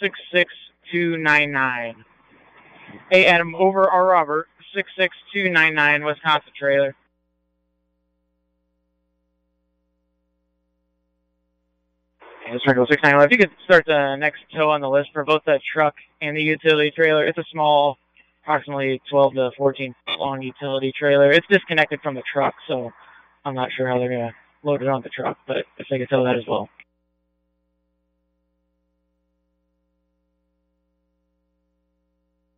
66299. Hey, Adam, over our Robert, 66299, Wisconsin trailer. And Circle 691. If you could start the next tow on the list for both the truck and the utility trailer. It's a small, approximately 12 to 14 long utility trailer. It's disconnected from the truck, so I'm not sure how they're going to load it on the truck, but if they could tow that as well.